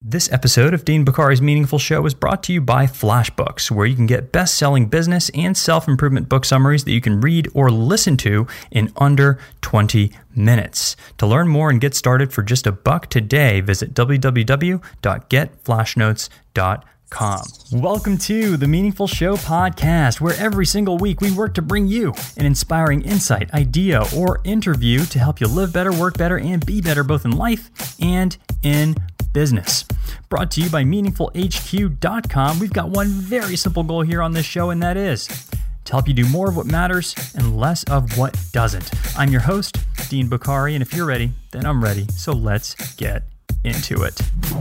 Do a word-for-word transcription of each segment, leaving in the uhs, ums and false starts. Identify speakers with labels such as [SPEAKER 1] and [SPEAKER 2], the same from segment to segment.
[SPEAKER 1] This episode of Dean Bokhari's Meaningful Show is brought to you by FlashBooks, where you can get best-selling business and self-improvement book summaries that you can read or listen to in under twenty minutes. To learn more and get started for just a buck today, visit w w w dot get flash notes dot com. Welcome to the Meaningful Show podcast, where every single week we work to bring you an inspiring insight, idea, or interview to help you live better, work better, and be better both in life and in business. Brought to you by meaningful h q dot com. We've got one very simple goal here on this show, and that is to help you do more of what matters and less of what doesn't. I'm your host, Dean Bokhari, and if you're ready, then I'm ready. So let's get into it.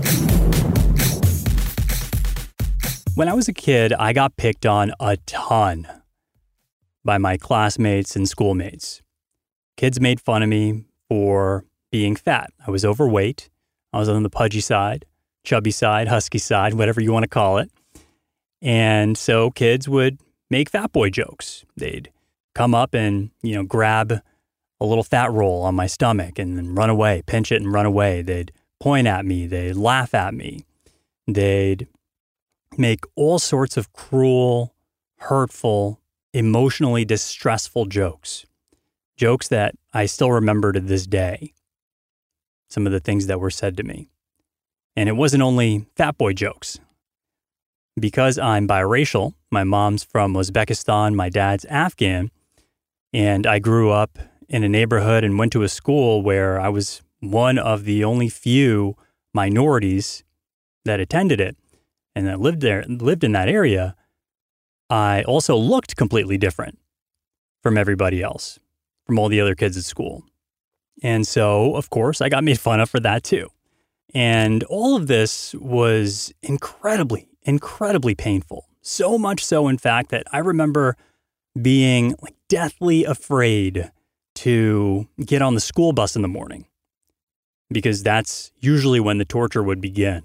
[SPEAKER 1] When I was a kid, I got picked on a ton by my classmates and schoolmates. Kids made fun of me for being fat. I was overweight. I was on the pudgy side, chubby side, husky side, whatever you want to call it. And so kids would make fat boy jokes. They'd come up and, you know, grab a little fat roll on my stomach and then run away, pinch it and run away. They'd point at me. They'd laugh at me. They'd make all sorts of cruel, hurtful, emotionally distressful jokes. Jokes that I still remember to this day. Some of the things that were said to me. And it wasn't only fat boy jokes. Because I'm biracial, my mom's from Uzbekistan, my dad's Afghan, and I grew up in a neighborhood and went to a school where I was one of the only few minorities that attended it and that lived there, lived in that area. I also looked completely different from everybody else, from all the other kids at school. And so, of course, I got made fun of for that too. And all of this was incredibly, incredibly painful. So much so, in fact, that I remember being like deathly afraid to get on the school bus in the morning, because that's usually when the torture would begin.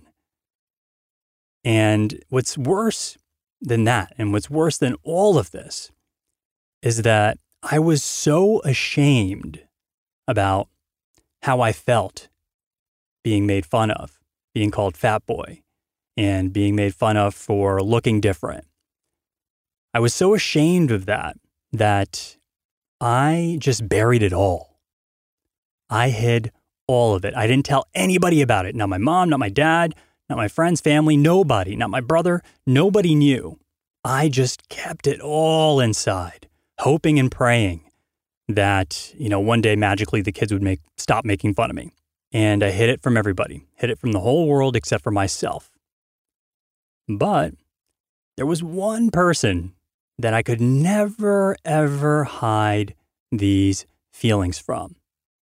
[SPEAKER 1] And what's worse than that, and what's worse than all of this, is that I was so ashamed about how I felt being made fun of, being called fat boy, and being made fun of for looking different. I was so ashamed of that, that I just buried it all. I hid all of it. I didn't tell anybody about it. Not my mom, not my dad, not my friends, family, nobody, not my brother. Nobody knew. I just kept it all inside, hoping and praying that, you know, one day magically the kids would make stop making fun of me. And I hid it from everybody, hid it from the whole world except for myself. But there was one person that I could never, ever hide these feelings from.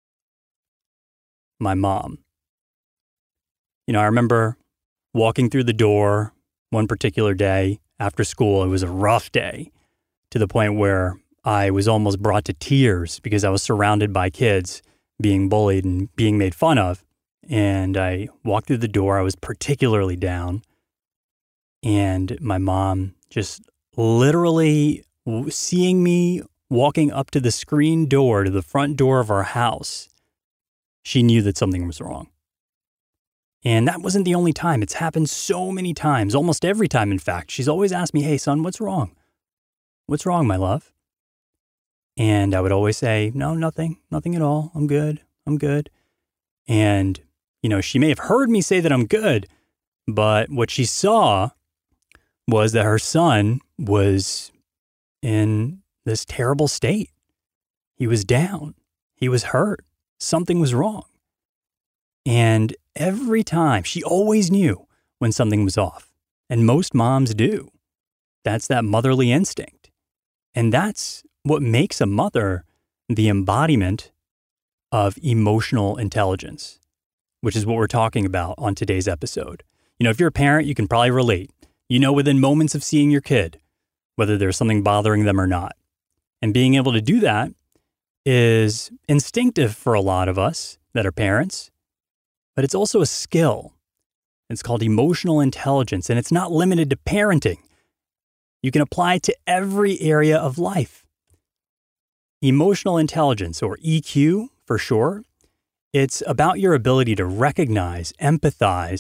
[SPEAKER 1] My mom. You know, I remember walking through the door one particular day after school. It was a rough day, to the point where I was almost brought to tears because I was surrounded by kids being bullied and being made fun of. And I walked through the door. I was particularly down. And my mom just literally seeing me walking up to the screen door to the front door of our house, she knew that something was wrong. And that wasn't the only time. It's happened so many times, almost every time, in fact. She's always asked me, "Hey, son, what's wrong? What's wrong, my love?" And I would always say, "No, nothing, nothing at all. I'm good. I'm good." And, you know, she may have heard me say that I'm good, but what she saw was that her son was in this terrible state. He was down. He was hurt. Something was wrong. And every time, she always knew when something was off. And most moms do. That's that motherly instinct. And that's what makes a mother the embodiment of emotional intelligence, which is what we're talking about on today's episode. You know, if you're a parent, you can probably relate. You know within moments of seeing your kid whether there's something bothering them or not. And being able to do that is instinctive for a lot of us that are parents, but it's also a skill. It's called emotional intelligence, and it's not limited to parenting. You can apply it to every area of life. Emotional intelligence, or E Q for short, it's about your ability to recognize, empathize,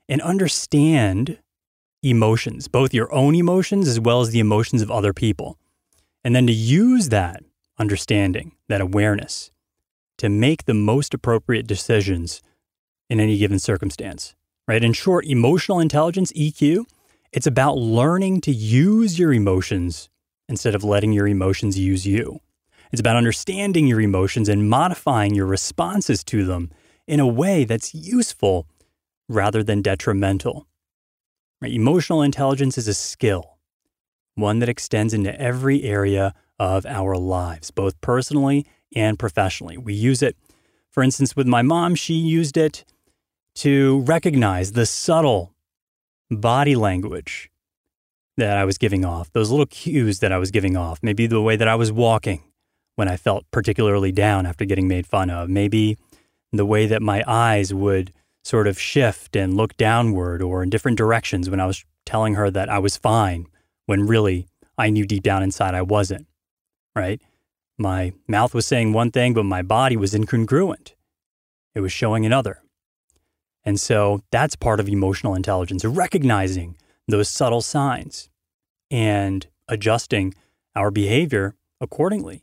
[SPEAKER 1] and understand emotions, both your own emotions as well as the emotions of other people. And then to use that understanding, that awareness, to make the most appropriate decisions in any given circumstance, right? In short, emotional intelligence, E Q, it's about learning to use your emotions instead of letting your emotions use you. It's about understanding your emotions and modifying your responses to them in a way that's useful rather than detrimental. Right? Emotional intelligence is a skill, one that extends into every area of our lives, both personally and professionally. We use it, for instance, with my mom, she used it to recognize the subtle body language that I was giving off, those little cues that I was giving off, maybe the way that I was walking when I felt particularly down after getting made fun of, maybe the way that my eyes would sort of shift and look downward or in different directions when I was telling her that I was fine, when really I knew deep down inside I wasn't, right? My mouth was saying one thing, but my body was incongruent. It was showing another. And so that's part of emotional intelligence, recognizing those subtle signs and adjusting our behavior accordingly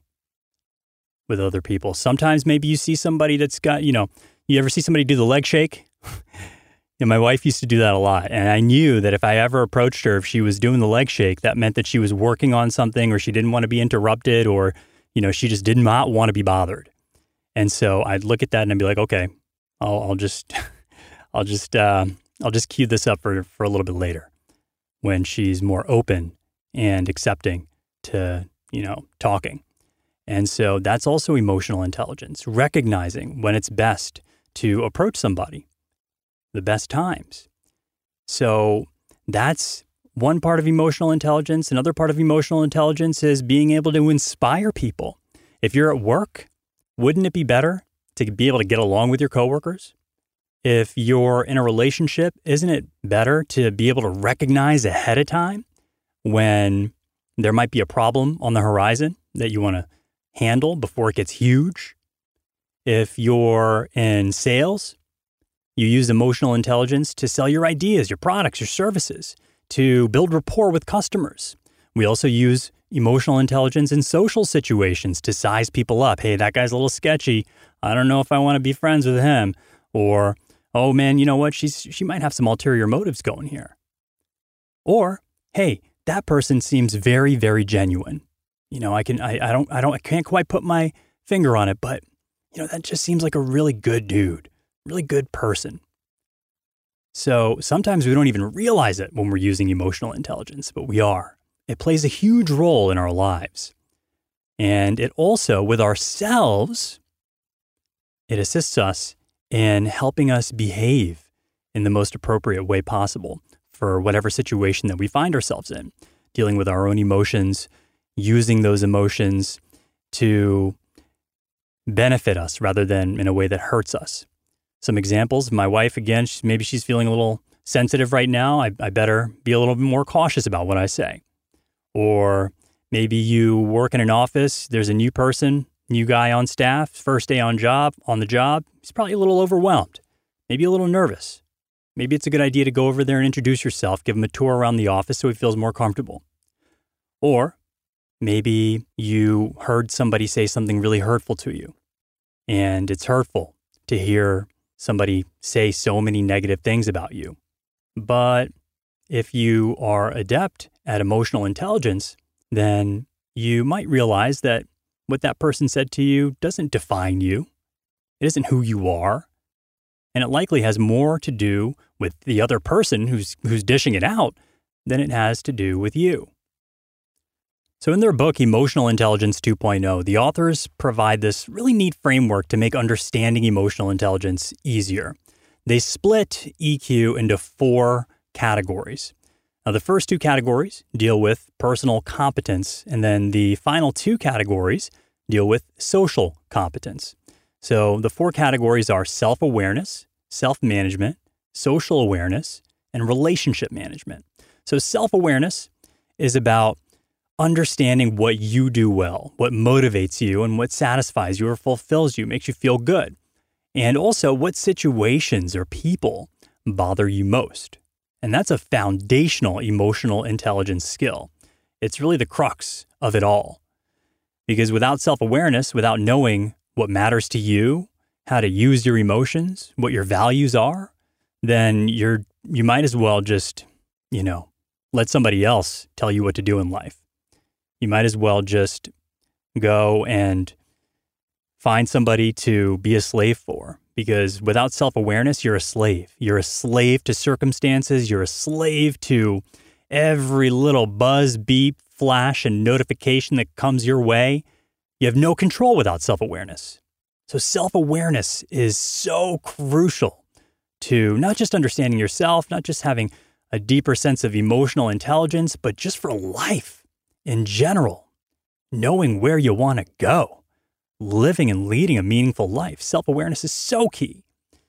[SPEAKER 1] with other people. Sometimes maybe you see somebody that's got, you know, you ever see somebody do the leg shake? And my wife used to do that a lot. And I knew that if I ever approached her, if she was doing the leg shake, that meant that she was working on something or she didn't want to be interrupted or, you know, she just did not want to be bothered. And so I'd look at that and I'd be like, okay, I'll, I'll just, I'll just, uh, I'll just cue this up for, for a little bit later when she's more open and accepting to, you know, talking. And so that's also emotional intelligence, recognizing when it's best to approach somebody, the best times. So that's one part of emotional intelligence. Another part of emotional intelligence is being able to inspire people. If you're at work, wouldn't it be better to be able to get along with your coworkers? If you're in a relationship, isn't it better to be able to recognize ahead of time when there might be a problem on the horizon that you want to handle before it gets huge? If you're in sales, you use emotional intelligence to sell your ideas, your products, your services, to build rapport with customers. We also use emotional intelligence in social situations to size people up. Hey, that guy's a little sketchy. I don't know if I want to be friends with him. Or, oh man, you know what? She's she might have some ulterior motives going here. Or, hey, that person seems very, very genuine. You know, I can I, I don't I don't I can't quite put my finger on it, but you know, that just seems like a really good dude, really good person. So sometimes we don't even realize it when we're using emotional intelligence, but we are. It plays a huge role in our lives. And it also, with ourselves, it assists us in helping us behave in the most appropriate way possible for whatever situation that we find ourselves in, dealing with our own emotions, using those emotions to benefit us rather than in a way that hurts us. Some examples, my wife, again, she's, maybe she's feeling a little sensitive right now. I, I better be a little bit more cautious about what I say. Or maybe you work in an office, there's a new person, new guy on staff, first day on job, on the job. He's probably a little overwhelmed, maybe a little nervous. Maybe it's a good idea to go over there and introduce yourself, give him a tour around the office so he feels more comfortable. Or maybe you heard somebody say something really hurtful to you, and it's hurtful to hear somebody say so many negative things about you. But if you are adept at emotional intelligence, then you might realize that what that person said to you doesn't define you. It isn't who you are. And it likely has more to do with the other person who's who's dishing it out than it has to do with you. So in their book, Emotional Intelligence two point oh, the authors provide this really neat framework to make understanding emotional intelligence easier. They split E Q into four categories. Now, the first two categories deal with personal competence, and then the final two categories deal with social competence. So the four categories are self-awareness, self-management, social awareness, and relationship management. So self-awareness is about understanding what you do well, what motivates you, and what satisfies you or fulfills you, makes you feel good. And also what situations or people bother you most? And that's a foundational emotional intelligence skill. It's really the crux of it all. Because without self-awareness, without knowing what matters to you, how to use your emotions, what your values are, then you're you might as well just, you know, let somebody else tell you what to do in life. You might as well just go and find somebody to be a slave for, because without self-awareness, you're a slave. You're a slave to circumstances. You're a slave to every little buzz, beep, flash, and notification that comes your way. You have no control without self-awareness. So self-awareness is so crucial to not just understanding yourself, not just having a deeper sense of emotional intelligence, but just for life in general, knowing where you want to go, living and leading a meaningful life. Self-awareness is so key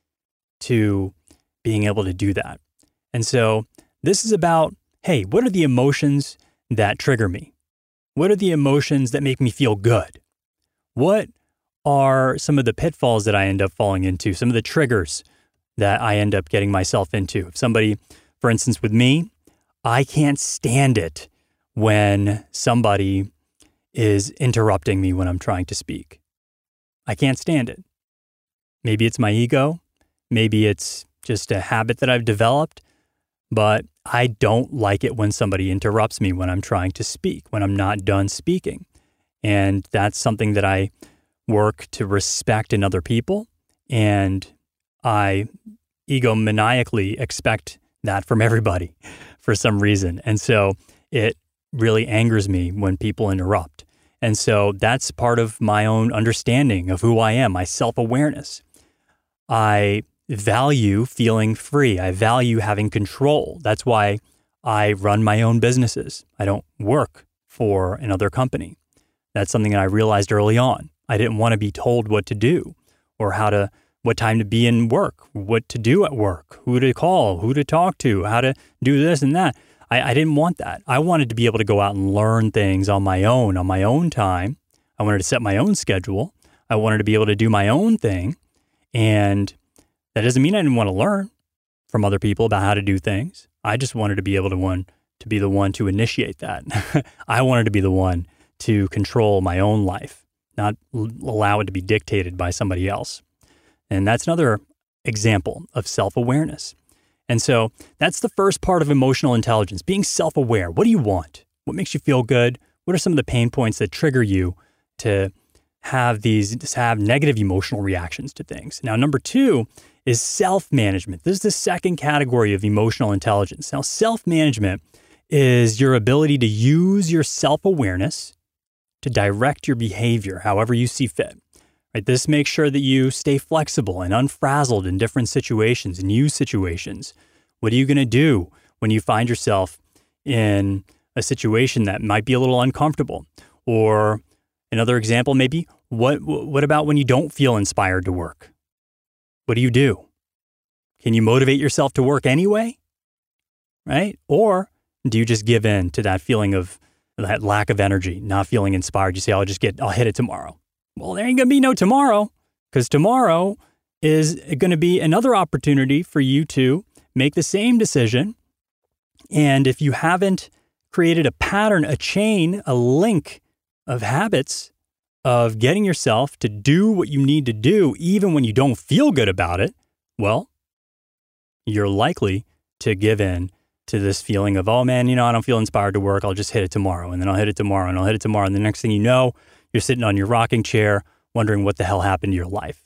[SPEAKER 1] to being able to do that. And so this is about, hey, what are the emotions that trigger me? What are the emotions that make me feel good? What are some of the pitfalls that I end up falling into, some of the triggers that I end up getting myself into? If somebody, for instance, with me, I can't stand it when somebody is interrupting me when I'm trying to speak. I can't stand it. Maybe it's my ego. Maybe it's just a habit that I've developed, but I don't like it when somebody interrupts me when I'm trying to speak, when I'm not done speaking. And that's something that I work to respect in other people. And I egomaniacally expect that from everybody for some reason. And so it really angers me when people interrupt. And so that's part of my own understanding of who I am, my self-awareness. I value feeling free. I value having control. That's why I run my own businesses. I don't work for another company. That's something that I realized early on. I didn't want to be told what to do or how to, what time to be in work, what to do at work, who to call, who to talk to, how to do this and that. I, I didn't want that. I wanted to be able to go out and learn things on my own, on my own time. I wanted to set my own schedule. I wanted to be able to do my own thing. And that doesn't mean I didn't want to learn from other people about how to do things. I just wanted to be able to one to be the one to initiate that. I wanted to be the one to control my own life, not l- allow it to be dictated by somebody else. And that's another example of self-awareness. And so that's the first part of emotional intelligence, being self-aware. What do you want? What makes you feel good? What are some of the pain points that trigger you to have these, to have negative emotional reactions to things? Now, number two is self-management. This is the second category of emotional intelligence. Now, self-management is your ability to use your self-awareness to direct your behavior however you see fit. Right? This makes sure that you stay flexible and unfrazzled in different situations, new situations. What are you going to do when you find yourself in a situation that might be a little uncomfortable? Or another example, maybe, what what about when you don't feel inspired to work? What do you do? Can you motivate yourself to work anyway? Right? Or do you just give in to that feeling of that lack of energy, not feeling inspired? You say, I'll just get, I'll hit it tomorrow. Well, there ain't going to be no tomorrow, because tomorrow is going to be another opportunity for you to make the same decision. And if you haven't created a pattern, a chain, a link of habits of getting yourself to do what you need to do, even when you don't feel good about it, well, you're likely to give in to this feeling of, oh man, you know, I don't feel inspired to work. I'll just hit it tomorrow. And then I'll hit it tomorrow and I'll hit it tomorrow. And the next thing you know, you're sitting on your rocking chair wondering what the hell happened to your life.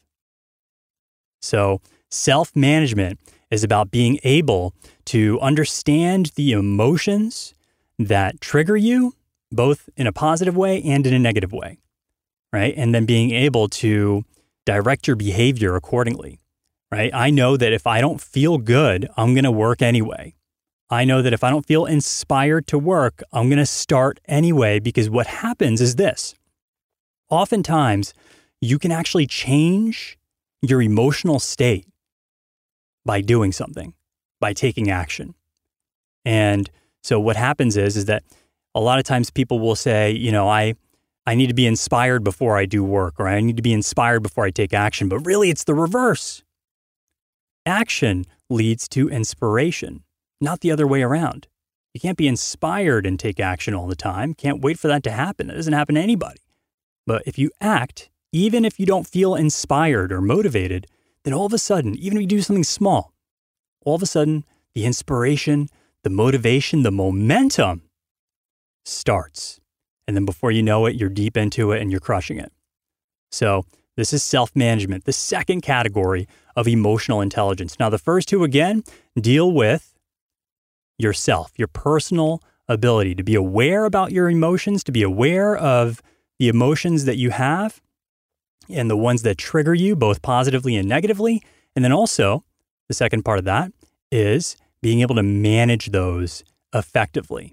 [SPEAKER 1] So self-management is about being able to understand the emotions that trigger you, both in a positive way and in a negative way, right? And then being able to direct your behavior accordingly, right? I know that if I don't feel good, I'm going to work anyway. I know that if I don't feel inspired to work, I'm going to start anyway, because what happens is this. Oftentimes, you can actually change your emotional state by doing something, by taking action. And so what happens is, is that a lot of times people will say, you know, I, I need to be inspired before I do work, or I need to be inspired before I take action. But really, it's the reverse. Action leads to inspiration, not the other way around. You can't be inspired and take action all the time. Can't wait for that to happen. That doesn't happen to anybody. But if you act, even if you don't feel inspired or motivated, then all of a sudden, even if you do something small, all of a sudden, the inspiration, the motivation, the momentum starts. And then before you know it, you're deep into it and you're crushing it. So this is self-management, the second category of emotional intelligence. Now, the first two, again, deal with yourself, your personal ability to be aware about your emotions, to be aware of the emotions that you have and the ones that trigger you both positively and negatively. And then also, the second part of that is being able to manage those effectively.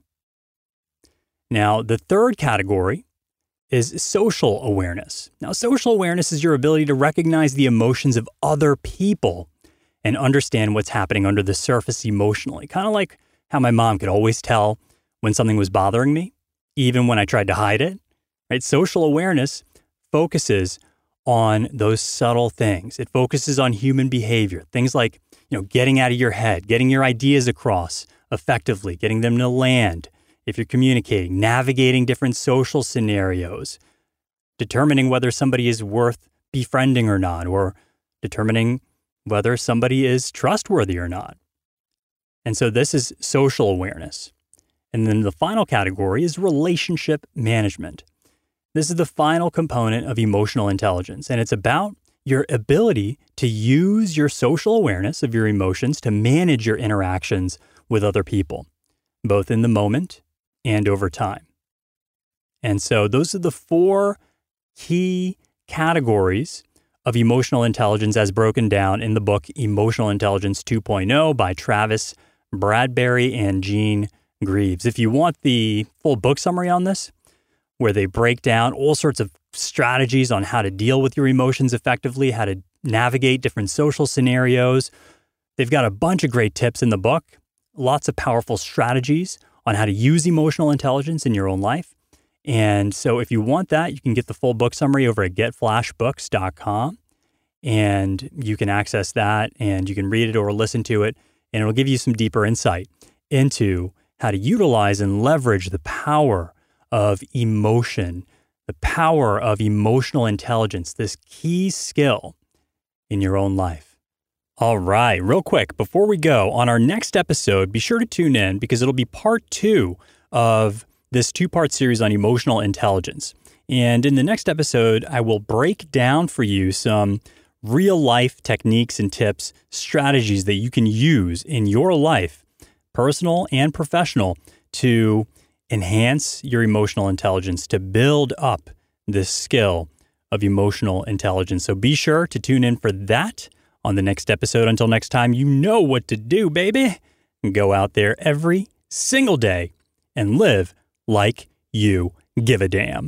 [SPEAKER 1] Now, the third category is social awareness. Now, social awareness is your ability to recognize the emotions of other people and understand what's happening under the surface emotionally. Kind of like how my mom could always tell when something was bothering me, even when I tried to hide it. Right? Social awareness focuses on those subtle things. It focuses on human behavior, things like, you know, getting out of your head, getting your ideas across effectively, getting them to land. If you're communicating, navigating different social scenarios, determining whether somebody is worth befriending or not, or determining whether somebody is trustworthy or not. And so this is social awareness. And then the final category is relationship management. This is the final component of emotional intelligence, and it's about your ability to use your social awareness of your emotions to manage your interactions with other people, both in the moment and over time. And so those are the four key categories of emotional intelligence as broken down in the book Emotional Intelligence two point oh by Travis Bradberry and Gene Greaves. If you want the full book summary on this, where they break down all sorts of strategies on how to deal with your emotions effectively, how to navigate different social scenarios, they've got a bunch of great tips in the book, lots of powerful strategies on how to use emotional intelligence in your own life. And so if you want that, you can get the full book summary over at get flash books dot com, and you can access that and you can read it or listen to it, and it'll give you some deeper insight into how to utilize and leverage the power of emotion, the power of emotional intelligence, this key skill in your own life. All right, real quick, before we go, on our next episode, be sure to tune in because it'll be part two of this two-part series on emotional intelligence. And in the next episode, I will break down for you some real-life techniques and tips, strategies that you can use in your life, personal and professional, to enhance your emotional intelligence, to build up this skill of emotional intelligence. So be sure to tune in for that on the next episode. Until next time, you know what to do, baby. Go out there every single day and live like you give a damn.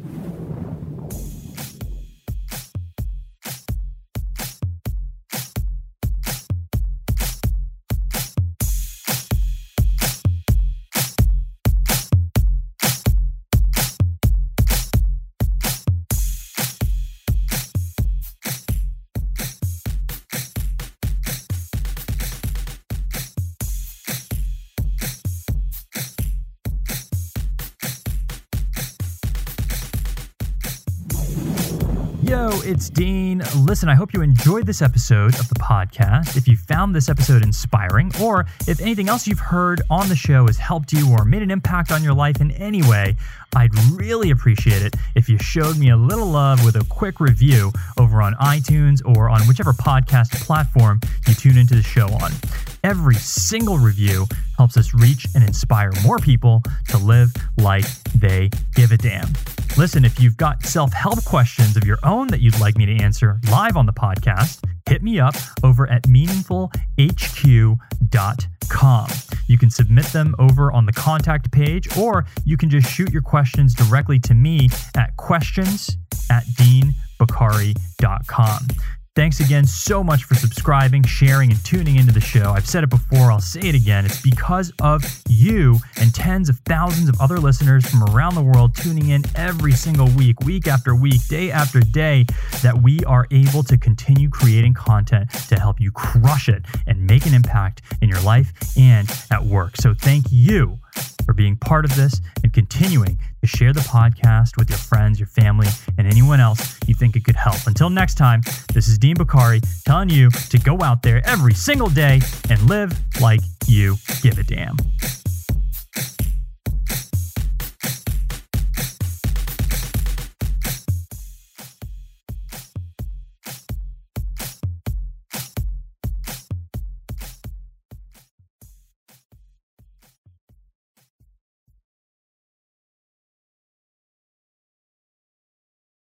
[SPEAKER 2] Yo, it's Dean. Listen, I hope you enjoyed this episode of the podcast. If you found this episode inspiring, or if anything else you've heard on the show has helped you or made an impact on your life in any way, I'd really appreciate it if you showed me a little love with a quick review over on iTunes or on whichever podcast platform you tune into the show on. Every single review helps us reach and inspire more people to live like they give a damn. Listen, if you've got self-help questions of your own that you'd like me to answer live on the podcast, hit me up over at meaningful h q dot com. You can submit them over on the contact page, or you can just shoot your questions directly to me at questions at dean bakari dot com. Thanks again so much for subscribing, sharing, and tuning into the show. I've said it before, I'll say it again. It's because of you and tens of thousands of other listeners from around the world tuning in every single week, week after week, day after day, that we are able to continue creating content to help you crush it and make an impact in your life and at work. So thank you for being part of this and continuing to share the podcast with your friends, your family, and anyone else you think it could help. Until next time, this is Dean Bakari telling you to go out there every single day and live like you give a damn.